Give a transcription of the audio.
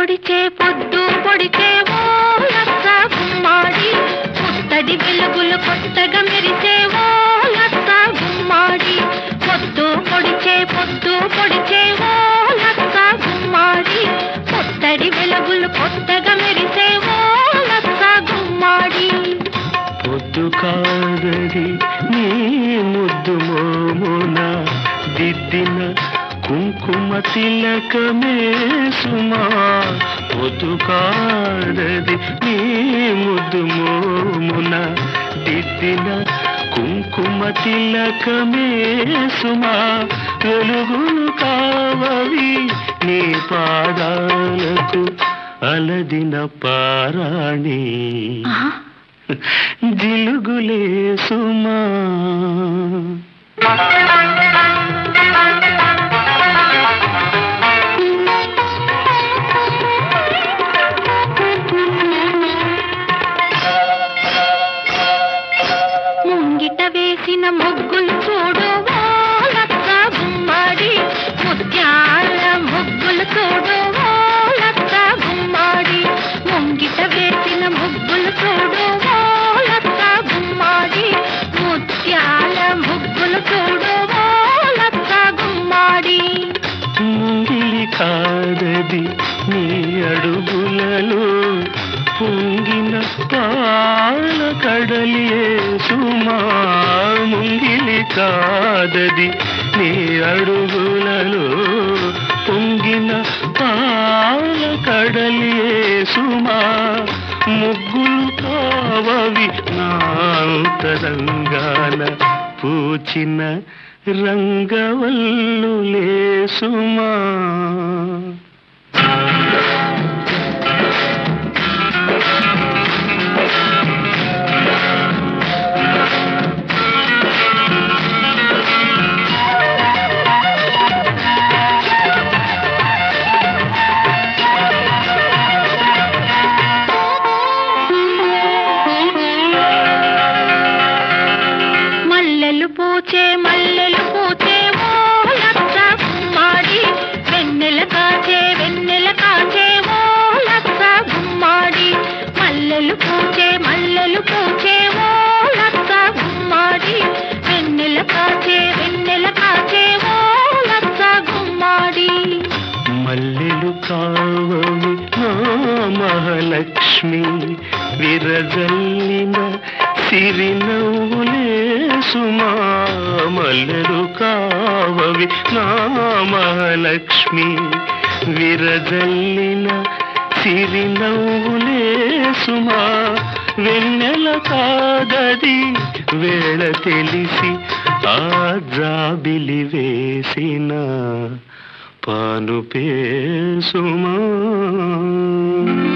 పొడిచే పొద్దు పొడిచే ఓ లచ్చ గుమ్మాడి పుట్టడి వెలుగులు కొత్తగా మెరిసే ఓ లచ్చ గుమ్మాడి పొద్దు పొడిచే ఓ లచ్చ గుమ్మాడి పుట్టడి వెలుగులు కొత్తగా మెరిసే ఓ లచ్చ గుమ్మాడి పొద్దు కాదది నీ ముద్దు మోమున దిద్దిన కుంకుమ తిలకమే సుమా పొద్దు కాదది నీ ముద్దు మోమున దిద్దిన కుంకుమ తిలకమే సుమా వెలుగులు కావవి నీ పాదాలకు అలదిన పారాణి జిలుగులే సుమా ముంగిట వేసిన ముగ్గులు చూడు ఓ లచ్చ గుమ్మాడి ముత్యాల ముగ్గులు చూడు ఓ లచ్చ గుమ్మాడి ముంగిట వేసిన ముగ్గులు చూడు ఓ లచ్చ గుమ్మాడి ముత్యాల ముగ్గులు చూడు ఓ లచ్చ గుమ్మాడి ముంగిలి కాదది నీ అడుగులలో పొంగిన పాల కడలియే సుమా ముంగిలి కాదది నీ అడుగులలో పొంగిన పాల కడలియే సుమా ముగ్గులు కావవి నాంతరంగాన పూచిన రంగవల్లులే సుమా మల్లెలు పూచే ఓ లచ్చ గుమ్మాడి వెన్నెల కాచే ఓ లచ్చ గుమ్మాడి మల్లెలు పూచే ఓ లచ్చ గుమ్మాడి వెన్నెల కాచే ఓ లచ్చ గుమ్మాడి మల్లెలు కావవి నా మహాలక్ష్మి విరజల్లిన సిరినవ్వులే సుమా మల్లెలు కావవి నా మహాలక్ష్మి విరజల్లిన సిరినవ్వులే సుమా వెన్నెల కాదది వేళ తెలిసి ఆ జాబిలి వేసిన పానుపే సుమా